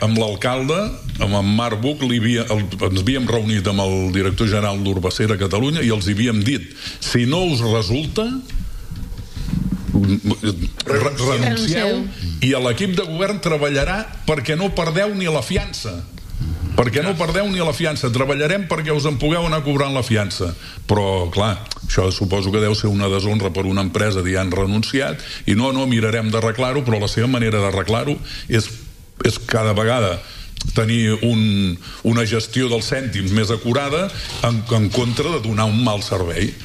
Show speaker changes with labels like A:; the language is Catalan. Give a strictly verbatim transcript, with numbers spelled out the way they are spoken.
A: amb l'alcalde, amb en Marc Buch, li havia, el, ens havíem reunit amb el director general d'Urbacera a Catalunya i els havíem dit, si no us resulta, re, renuncieu, i l'equip de govern treballarà perquè no perdeu ni la fiança. Perquè no perdeu ni la fiança. Treballarem perquè us en pugueu anar cobrant la fiança. Però, clar, això suposo que deu ser una deshonra per una empresa dir han renunciat i no, no, mirarem d'arreglar-ho, però la seva manera d'arreglar-ho és, és cada vegada tenir un, una gestió dels cèntims més acurada en, en contra de donar un mal servei.